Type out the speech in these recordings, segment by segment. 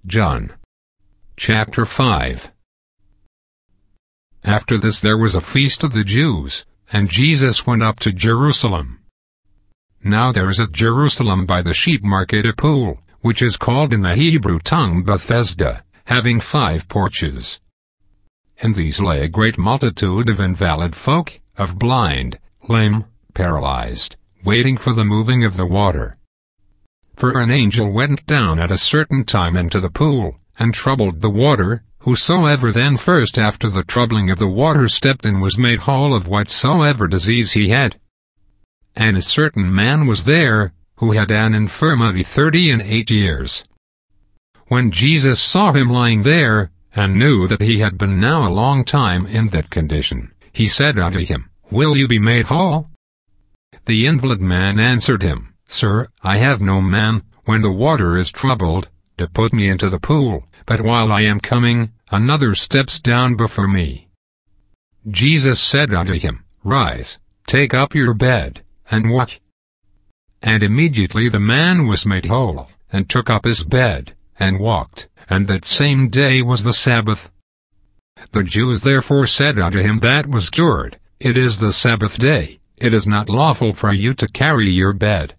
John chapter 5. After this there was a feast of the Jews, and Jesus went up to Jerusalem. Now there is at Jerusalem by the sheep market a pool, which is called in the Hebrew tongue Bethesda, having 5 porches. In these lay a great multitude of invalid folk, of blind, lame, paralyzed, waiting for the moving of the water. For an angel went down at a certain time into the pool, and troubled the water. Whosoever then first after the troubling of the water stepped in was made whole of whatsoever disease he had. And a certain man was there, who had an infirmity 38 years. When Jesus saw him lying there, and knew that he had been now a long time in that condition, he said unto him, Will you be made whole? The invalid man answered him, Sir, I have no man, when the water is troubled, to put me into the pool, but while I am coming, another steps down before me. Jesus said unto him, Rise, take up your bed, and walk. And immediately the man was made whole, and took up his bed, and walked, and that same day was the Sabbath. The Jews therefore said unto him that was cured, It is the Sabbath day, it is not lawful for you to carry your bed.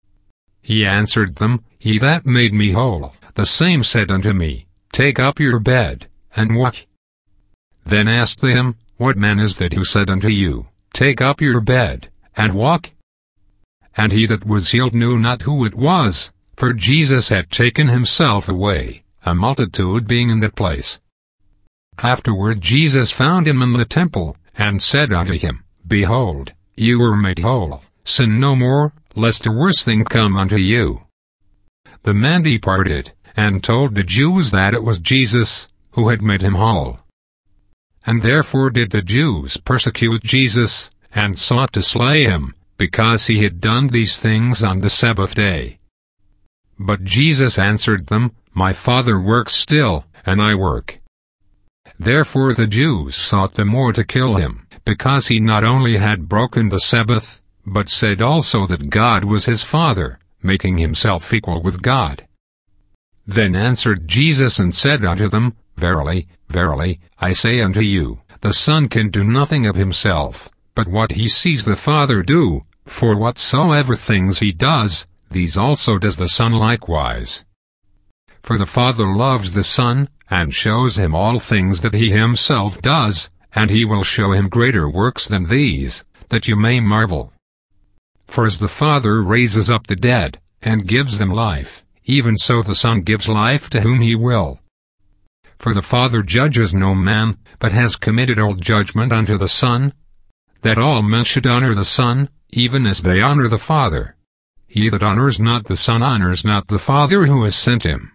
He answered them, He that made me whole, the same said unto me, Take up your bed, and walk. Then asked they him, What man is that who said unto you, Take up your bed, and walk? And he that was healed knew not who it was, for Jesus had taken himself away, a multitude being in that place. Afterward Jesus found him in the temple, and said unto him, Behold, you were made whole, sin no more, lest a worse thing come unto you. The man departed, and told the Jews that it was Jesus, who had made him whole. And therefore did the Jews persecute Jesus, and sought to slay him, because he had done these things on the Sabbath day. But Jesus answered them, My Father works still, and I work. Therefore the Jews sought the more to kill him, because he not only had broken the Sabbath, but said also that God was his Father, making himself equal with God. Then answered Jesus and said unto them, Verily, verily, I say unto you, the Son can do nothing of himself, but what he sees the Father do, for whatsoever things he does, these also does the Son likewise. For the Father loves the Son, and shows him all things that he himself does, and he will show him greater works than these, that you may marvel. For as the Father raises up the dead, and gives them life, even so the Son gives life to whom he will. For the Father judges no man, but has committed all judgment unto the Son, that all men should honor the Son, even as they honor the Father. He that honors not the Son honors not the Father who has sent him.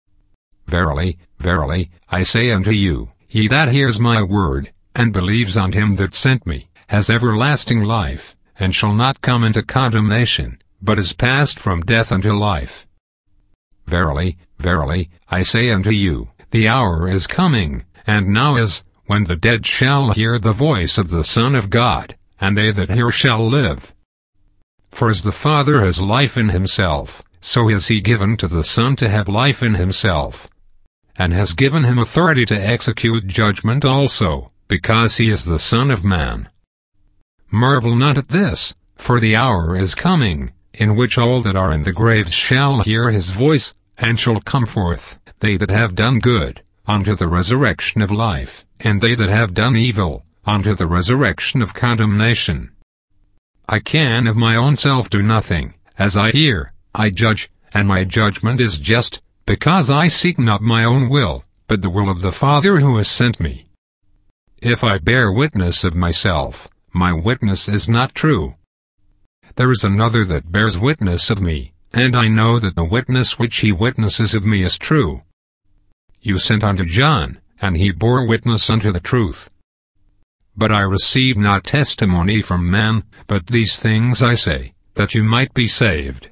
Verily, verily, I say unto you, he that hears my word, and believes on him that sent me, has everlasting life, and shall not come into condemnation, but is passed from death unto life. Verily, verily, I say unto you, the hour is coming, and now is, when the dead shall hear the voice of the Son of God, and they that hear shall live. For as the Father has life in himself, so has he given to the Son to have life in himself, and has given him authority to execute judgment also, because he is the Son of Man. Marvel not at this, for the hour is coming, in which all that are in the graves shall hear his voice, and shall come forth, they that have done good, unto the resurrection of life, and they that have done evil, unto the resurrection of condemnation. I can of my own self do nothing, as I hear, I judge, and my judgment is just, because I seek not my own will, but the will of the Father who has sent me. If I bear witness of myself, my witness is not true. There is another that bears witness of me, and I know that the witness which he witnesses of me is true. You sent unto John, and he bore witness unto the truth. But I received not testimony from man, but these things I say, that you might be saved.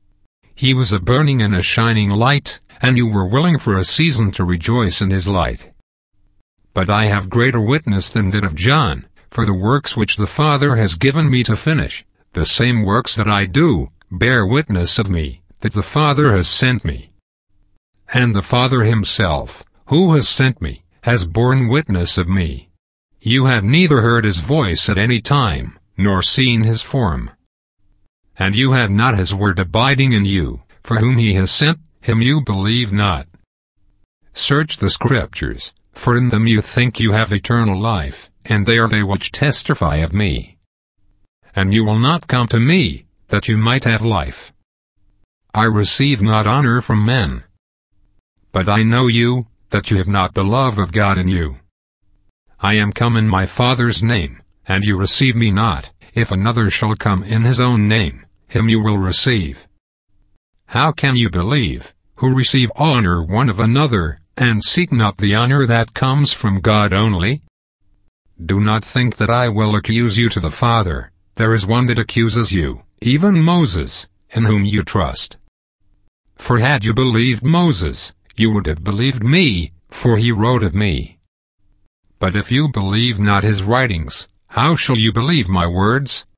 He was a burning and a shining light, and you were willing for a season to rejoice in his light. But I have greater witness than that of John, for the works which the Father has given me to finish, the same works that I do, bear witness of me, that the Father has sent me. and the Father himself, who has sent me, has borne witness of me. You have neither heard his voice at any time, nor seen his form. And you have not his word abiding in you, for whom he has sent, him you believe not. Search the Scriptures, for in them you think you have eternal life, and they are they which testify of me. And you will not come to me, that you might have life. I receive not honor from men. But I know you, that you have not the love of God in you. I am come in my Father's name, and you receive me not. If another shall come in his own name, him you will receive. How can you believe, who receive honor one of another, and seek not the honor that comes from God only? Do not think that I will accuse you to the Father. There is one that accuses you, even Moses, in whom you trust. For had you believed Moses, you would have believed me, for he wrote of me. But if you believe not his writings, how shall you believe my words?